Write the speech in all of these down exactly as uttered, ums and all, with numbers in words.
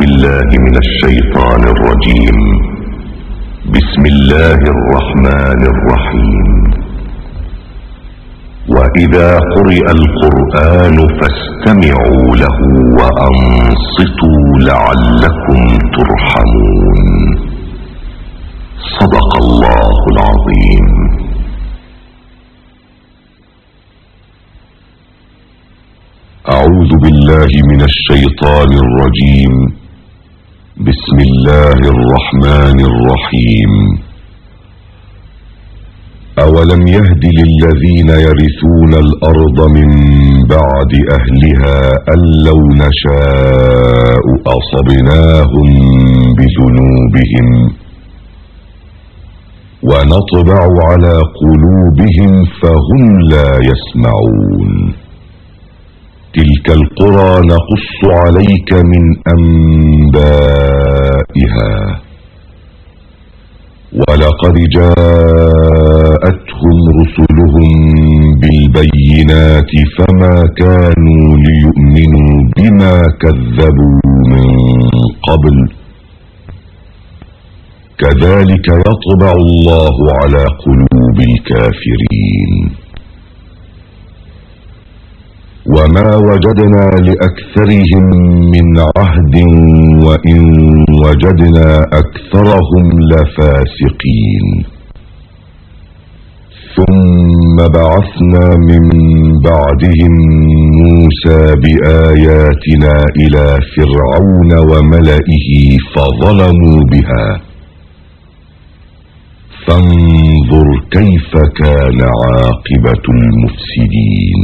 بالله من الشيطان الرجيم. بسم الله الرحمن الرحيم. وإذا قرئ القرآن فاستمعوا له وأنصتوا لعلكم ترحمون. صدق الله العظيم. أعوذ بالله من الشيطان الرجيم. بسم الله الرحمن الرحيم. أولم يهد للذين يرثون الأرض من بعد أهلها أن لو نشاء أصبناهم بذنوبهم ونطبع على قلوبهم فهم لا يسمعون. تلك القرى نقص عليك من أنبائها ولقد جاءتهم رسلهم بالبينات فما كانوا ليؤمنوا بما كذبوا من قبل كذلك يطبع الله على قلوب الكافرين. وما وجدنا لأكثرهم من عهد وإن وجدنا أكثرهم لفاسقين. ثم بعثنا من بعدهم موسى بآياتنا إلى فرعون وملئه فظلموا بها فانظر كيف كان عاقبة المفسدين.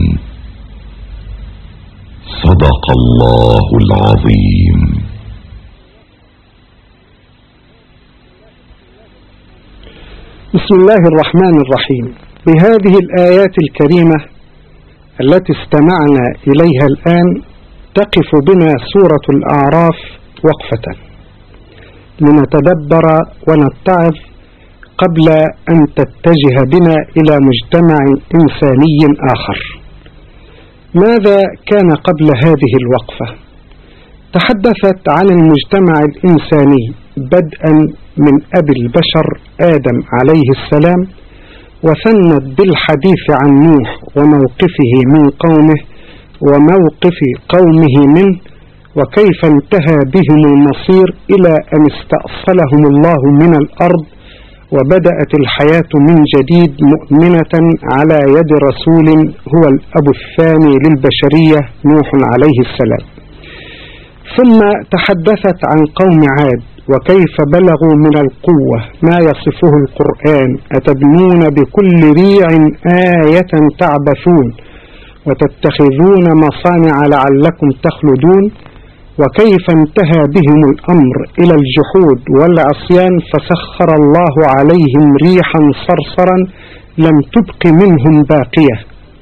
صدق الله العظيم. بسم الله الرحمن الرحيم. بهذه الآيات الكريمة التي استمعنا إليها الآن تقف بنا سورة الأعراف وقفة لنتدبر ونتعظ قبل أن تتجه بنا إلى مجتمع إنساني آخر. ماذا كان قبل هذه الوقفة؟ تحدثت عن المجتمع الإنساني بدءا من أبي البشر آدم عليه السلام، وثنت بالحديث عن نوح وموقفه من قومه وموقف قومه منه، وكيف انتهى بهم المصير إلى أن استأصلهم الله من الأرض وبدأت الحياة من جديد مؤمنة على يد رسول هو الأب الثاني للبشرية نوح عليه السلام. ثم تحدثت عن قوم عاد وكيف بلغوا من القوة ما يصفه القرآن: أتبنون بكل ريع آية تعبثون وتتخذون مصانع لعلكم تخلدون. وكيف انتهى بهم الأمر إلى الجحود والعصيان فسخر الله عليهم ريحا صرصرا لم تبق منهم باقية.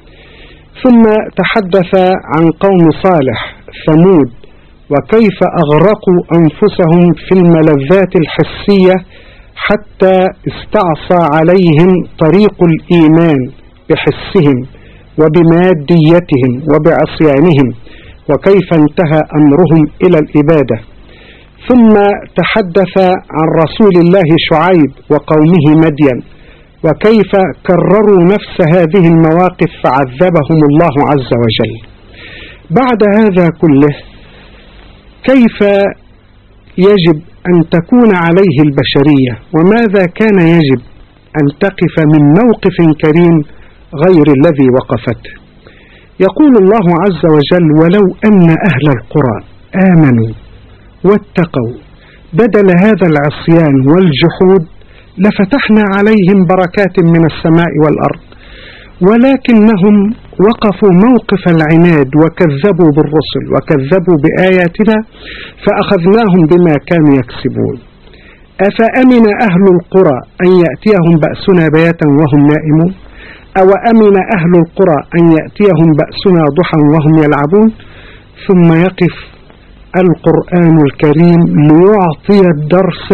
ثم تحدث عن قوم صالح ثمود وكيف أغرقوا أنفسهم في الملذات الحسية حتى استعصى عليهم طريق الإيمان بحسهم وبماديتهم وبعصيانهم، وكيف انتهى أمرهم إلى الإبادة. ثم تحدث عن رسول الله شعيب وقومه مدين وكيف كرروا نفس هذه المواقف فعذبهم الله عز وجل. بعد هذا كله كيف يجب أن تكون عليه البشرية، وماذا كان يجب أن تقف من موقف كريم غير الذي وقفته. يقول الله عز وجل: ولو أن أهل القرى آمنوا واتقوا بدل هذا العصيان والجحود لفتحنا عليهم بركات من السماء والأرض، ولكنهم وقفوا موقف العناد وكذبوا بالرسل وكذبوا بآياتنا فأخذناهم بما كانوا يكسبون. أفأمن أهل القرى أن يأتيهم بأسنا بياتا وهم نائمون، أو أمن أهل القرى أن يأتيهم بأسنا ضحى وهم يلعبون. ثم يقف القرآن الكريم ليعطي الدرس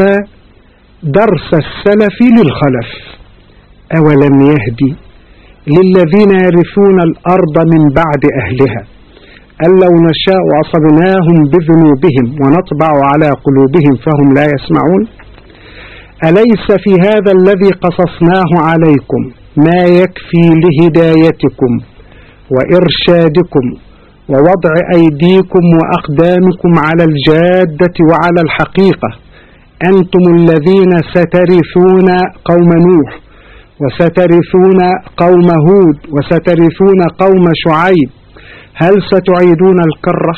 درس السلف للخلف. أولم يهدي للذين يرثون الأرض من بعد أهلها أن لو نشاء أصبناهم بذنوبهم ونطبع على قلوبهم فهم لا يسمعون. أليس في هذا الذي قصصناه عليكم ما يكفي لهدايتكم وإرشادكم ووضع أيديكم وأقدامكم على الجادة وعلى الحقيقة؟ أنتم الذين سترثون قوم نوح، وسترثون قوم هود، وسترثون قوم شعيب. هل ستعيدون الكرة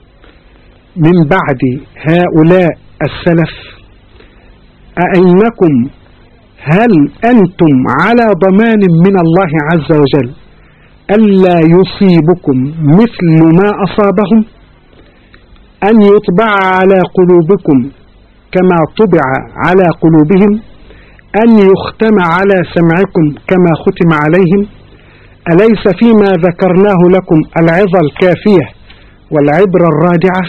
من بعد هؤلاء السلف؟ أئنكم هل أنتم على ضمان من الله عز وجل ألا يصيبكم مثل ما أصابهم؟ أن يطبع على قلوبكم كما طبع على قلوبهم؟ أن يختم على سمعكم كما ختم عليهم؟ أليس فيما ذكرناه لكم العظة الكافية والعبرة الرادعة؟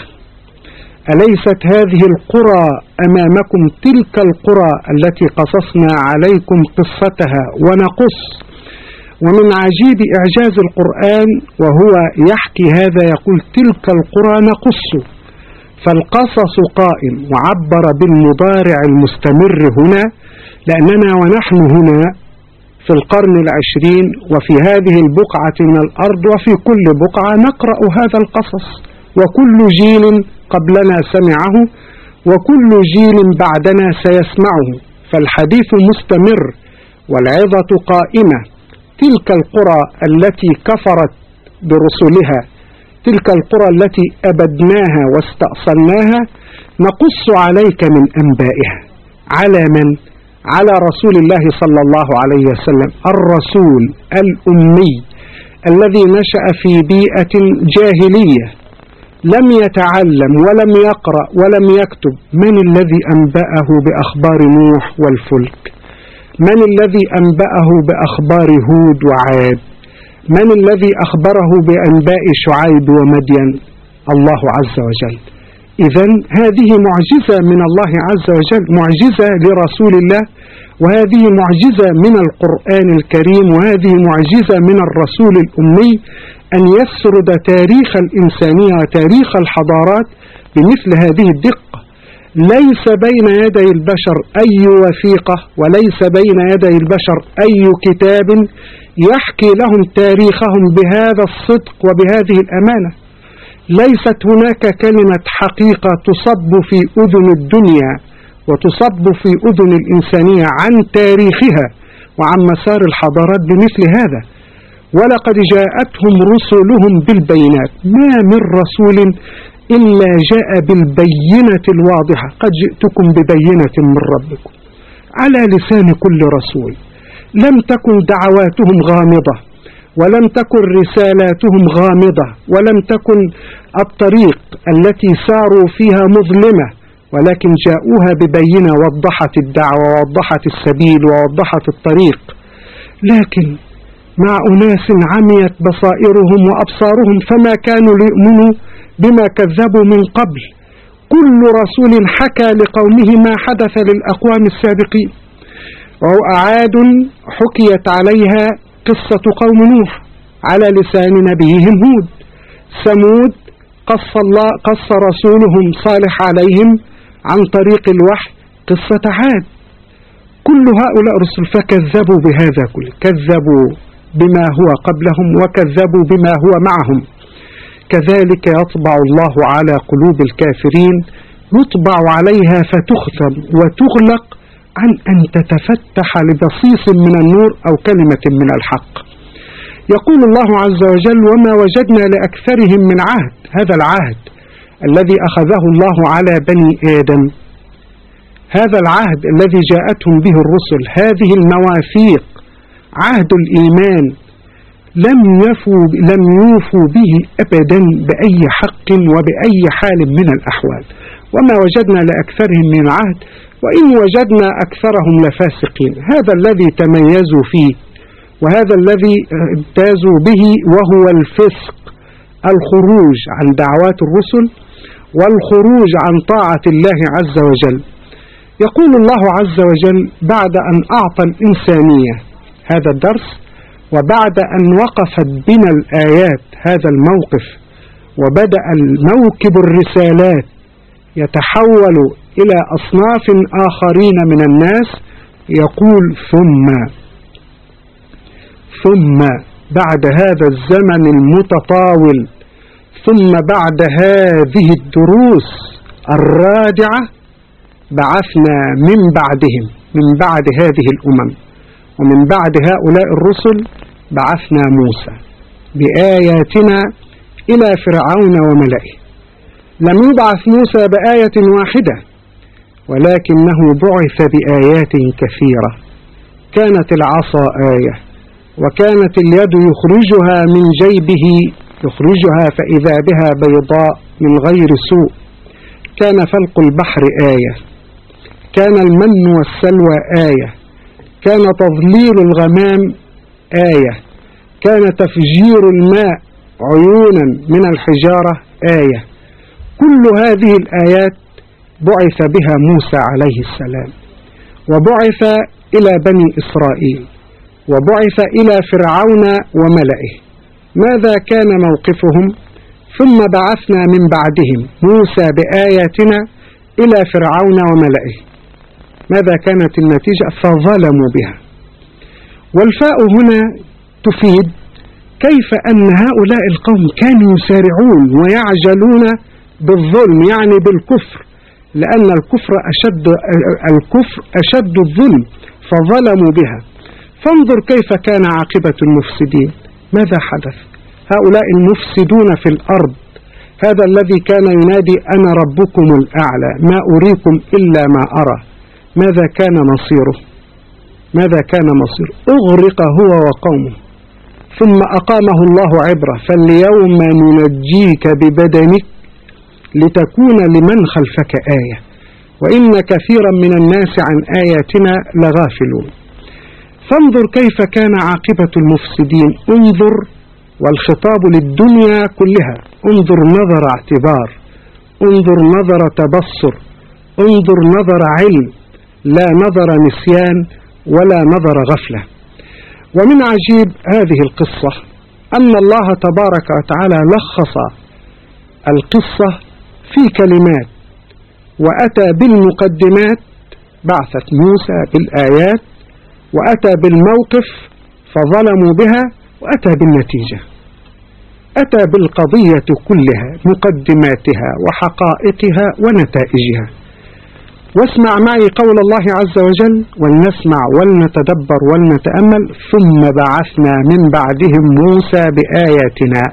أليست هذه القرى أمامكم تلك القرى التي قصصنا عليكم قصتها ونقص؟ ومن عجيب إعجاز القرآن وهو يحكي هذا يقول تلك القرى نقص، فالقصص قائم، وعبر بالمضارع المستمر هنا لأننا ونحن هنا في القرن العشرين وفي هذه البقعة من الأرض، وفي كل بقعة نقرأ هذا القصص، وكل جيل قبلنا سمعه وكل جيل بعدنا سيسمعه، فالحديث مستمر والعظة قائمة. تلك القرى التي كفرت برسلها، تلك القرى التي أبدناها واستأصلناها نقص عليك من أنبائها. على من؟ على رسول الله صلى الله عليه وسلم، الرسول الأمي الذي نشأ في بيئة جاهلية، لم يتعلم ولم يقرأ ولم يكتب. من الذي أنبأه بأخبار نوح والفلك؟ من الذي أنبأه بأخبار هود وعاد؟ من الذي أخبره بأنباء شعيب ومدين؟ الله عز وجل. إذن هذه معجزة من الله عز وجل، معجزة لرسول الله، وهذه معجزة من القرآن الكريم، وهذه معجزة من الرسول الأمي أن يسرد تاريخ الإنسانية وتاريخ الحضارات بمثل هذه الدقة. ليس بين يدي البشر أي وثيقة، وليس بين يدي البشر أي كتاب يحكي لهم تاريخهم بهذا الصدق وبهذه الأمانة. ليست هناك كلمة حقيقة تصب في أذن الدنيا وتصب في أذن الإنسانية عن تاريخها وعن مسار الحضارات بمثل هذا. ولقد جاءتهم رسلهم بالبينات، ما من رسول إلا جاء بالبينة الواضحة، قد جئتكم ببينة من ربكم، على لسان كل رسول. لم تكن دعواتهم غامضة، ولم تكن رسالاتهم غامضة، ولم تكن الطريق التي ساروا فيها مظلمة، ولكن جاءوها ببينة وضحت الدعوة ووضحت السبيل ووضحت الطريق. لكن مع أناس عميت بصائرهم وأبصارهم فما كانوا ليؤمنوا بما كذبوا من قبل. كل رسول حكى لقومه ما حدث للأقوام السابقين، وعاد حكيت عليها قصة قوم نوح على لسان نبيهم هود. ثمود قص الله قص رسولهم صالح عليهم عن طريق الوحي قصة عاد. كل هؤلاء رسل فكذبوا بهذا كله، كذبوا بما هو قبلهم وكذبوا بما هو معهم. كذلك يطبع الله على قلوب الكافرين، يطبع عليها فتختم وتغلق عن أن تتفتح لبصيص من النور أو كلمة من الحق. يقول الله عز وجل: وما وجدنا لأكثرهم من عهد. هذا العهد الذي أخذه الله على بني آدم، هذا العهد الذي جاءتهم به الرسل، هذه المواثيق، عهد الإيمان، لم يفوا لم يوفوا به أبدا بأي حق وبأي حال من الأحوال. وما وجدنا لأكثرهم من عهد وإن وجدنا أكثرهم لفاسقين. هذا الذي تميزوا فيه وهذا الذي امتازوا به وهو الفسق، الخروج عن دعوات الرسل والخروج عن طاعة الله عز وجل. يقول الله عز وجل بعد أن أعطى الإنسانية هذا الدرس، وبعد أن وقفت بنا الآيات هذا الموقف، وبدأ الموكب الرسالات يتحول إلى أصناف آخرين من الناس، يقول ثم ثم بعد هذا الزمن المتطاول، ثم بعد هذه الدروس الرادعة بعثنا من بعدهم، من بعد هذه الأمم ومن بعد هؤلاء الرسل بعثنا موسى بآياتنا إلى فرعون وملئه. لم يبعث موسى بآية واحدة، ولكنه بعث بآيات كثيرة. كانت العصا آية، وكانت اليد يخرجها من جيبه يخرجها فإذا بها بيضاء من غير سوء. كان فلق البحر آية، كان المن والسلوى آية، كان تظليل الغمام آية، كان تفجير الماء عيونا من الحجارة آية. كل هذه الآيات بعث بها موسى عليه السلام، وبعث إلى بني إسرائيل، وبعث إلى فرعون وملئه. ماذا كان موقفهم؟ ثم بعثنا من بعدهم موسى بآياتنا إلى فرعون وملئه. ماذا كانت النتيجة؟ فظلموا بها. والفاء هنا تفيد كيف أن هؤلاء القوم كانوا يسارعون ويعجلون بالظلم، يعني بالكفر، لأن الكفر أشد الكفر أشد الظلم، فظلموا بها. فانظر كيف كان عاقبة المفسدين. ماذا حدث؟ هؤلاء المفسدون في الأرض، هذا الذي كان ينادي أنا ربكم الأعلى ما أريكم إلا ما أرى، ماذا كان مصيره؟ ماذا كان مصيره؟ أغرق هو وقومه، ثم أقامه الله عبرة، فاليوم ننجيك ببدنك لتكون لمن خلفك آية وإن كثيرا من الناس عن آياتنا لغافلون. فانظر كيف كان عاقبة المفسدين. انظر، والخطاب للدنيا كلها، انظر نظر اعتبار، انظر نظر تبصر، انظر نظر علم، لا نظر نسيان ولا نظر غفلة. ومن عجيب هذه القصة أن الله تبارك وتعالى لخص القصة في كلمات، وأتى بالمقدمات، بعثة موسى بالآيات، وأتى بالموقف فظلموا بها، وأتى بالنتيجة، أتى بالقضية كلها، مقدماتها وحقائقها ونتائجها. واسمع معي قول الله عز وجل، ولنسمع ولنتدبر ولنتأمل. ثم بعثنا من بعدهم موسى بآياتنا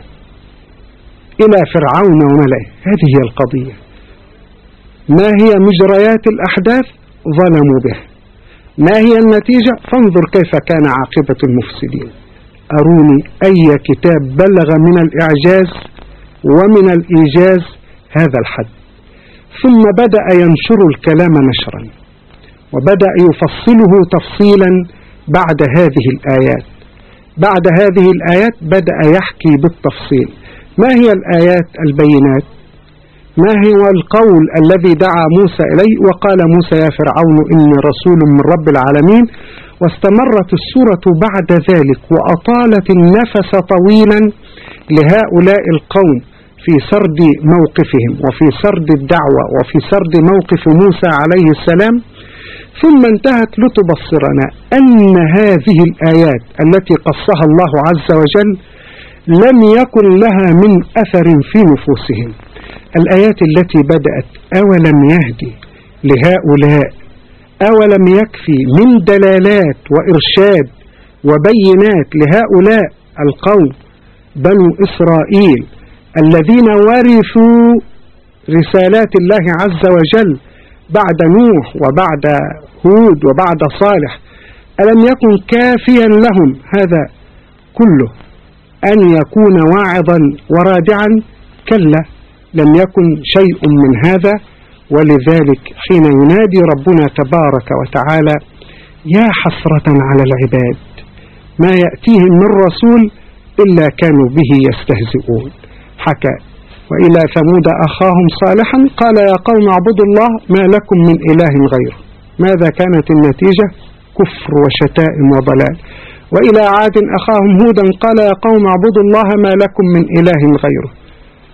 إلى فرعون وملئه. هذه هي القضية. ما هي مجريات الأحداث؟ ظلموا به. ما هي النتيجة؟ فانظر كيف كان عاقبة المفسدين. أروني أي كتاب بلغ من الإعجاز ومن الإيجاز هذا الحد. ثم بدأ ينشر الكلام نشرا، وبدأ يفصله تفصيلا بعد هذه الآيات. بعد هذه الآيات بدأ يحكي بالتفصيل. ما هي الآيات البينات؟ ما هو القول الذي دعا موسى إليه وقال موسى يا فرعون إني رسول من رب العالمين؟ واستمرت السورة بعد ذلك وأطالت النفس طويلا لهؤلاء القوم في سرد موقفهم وفي سرد الدعوة وفي سرد موقف موسى عليه السلام. ثم انتهت لتبصرنا أن هذه الآيات التي قصها الله عز وجل لم يكن لها من أثر في نفوسهم. الآيات التي بدأت أولم يهدي لهؤلاء، أولم يكفي من دلالات وإرشاد وبينات لهؤلاء القوم بنو إسرائيل الذين ورثوا رسالات الله عز وجل بعد نوح وبعد هود وبعد صالح، ألم يكن كافيا لهم هذا كله أن يكون واعظا ورادعا؟ كلا، لم يكن شيء من هذا. ولذلك حين ينادي ربنا تبارك وتعالى يا حسرة على العباد ما يأتيهم من رسول إلا كانوا به يستهزئون. حكى وإلى ثمود أخاهم صالحا قال يا قوم اعبدوا الله ما لكم من إله غيره. ماذا كانت النتيجة؟ كفر وشتائم وضلال. وإلى عاد أخاهم هودا قال يا قوم اعبدوا الله ما لكم من إله غيره.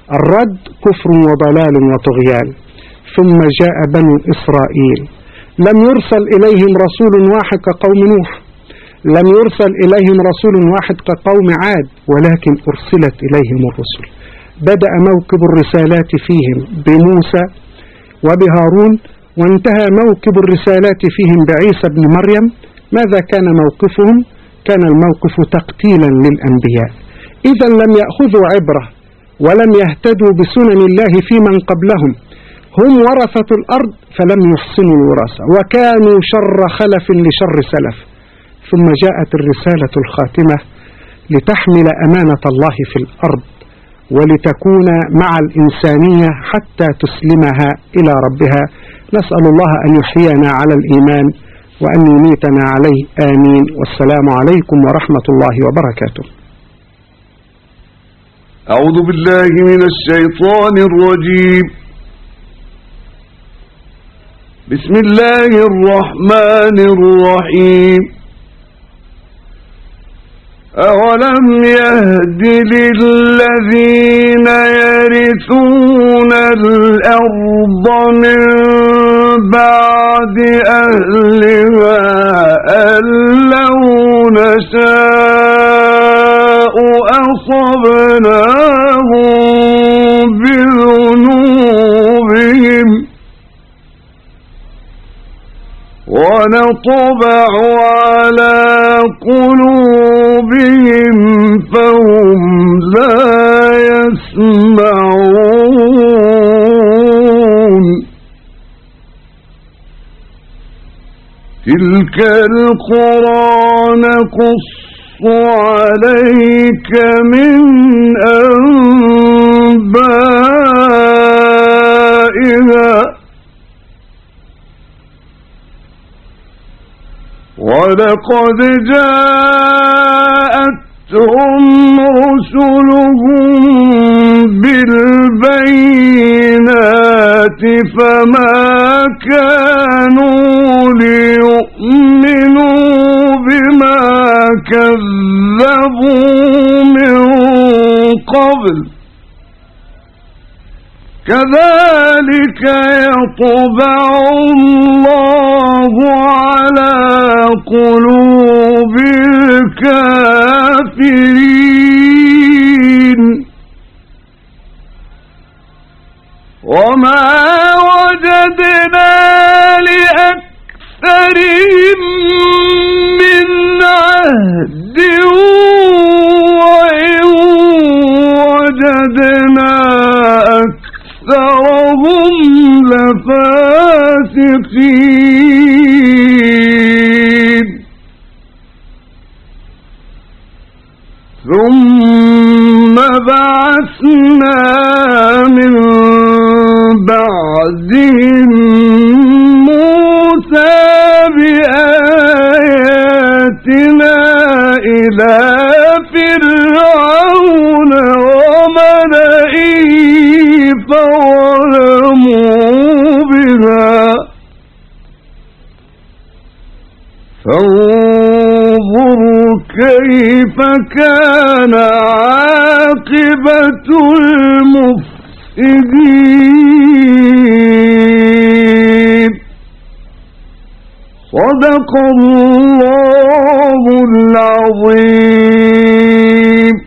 الرد كفر وضلال وطغيان. ثم جاء بنو إسرائيل، لم يرسل إليهم رسول واحد كقوم نوح، لم يرسل إليهم رسول واحد كقوم عاد، ولكن أرسلت إليهم الرسل. بدأ موكب الرسالات فيهم بموسى وبهارون، وانتهى موكب الرسالات فيهم بعيسى بن مريم. ماذا كان موقفهم؟ كان الموقف تقتيلا للأنبياء. إذا لم يأخذوا عبرة ولم يهتدوا بسنن الله في من قبلهم، هم ورثة الأرض فلم يحسنوا الوراثة، وكانوا شر خلف لشر سلف. ثم جاءت الرسالة الخاتمة لتحمل أمانة الله في الأرض، ولتكون مع الإنسانية حتى تسلمها إلى ربها. نسأل الله أن يحيينا على الإيمان وأن يميتنا عليه، آمين. والسلام عليكم ورحمة الله وبركاته. أعوذ بالله من الشيطان الرجيم. بسم الله الرحمن الرحيم. أولم يهد للذين يرثون الأرض من بعد أهلها أن لو نشاء أصبناهم بذنوبهم ونطبع على قلوبهم فهم لا يسمعون. تلك القرى نقص عليك من أنبائها ولقد جاءتهم رسلهم بالبينات فما كانوا ليؤمنوا بما كذبوا من قبل كذلك يطبع الله على قلوب الكافرين. وما وجدنا لأكثرهم من عهد وإن وجدنا أكثرهم لفاسقين. ثم بعثنا من بعدهم موسى بآياتنا إلى فرعون وملئه فظلموا بها فانظر كيف كان عاقبة المفسدين. صدق الله العظيم.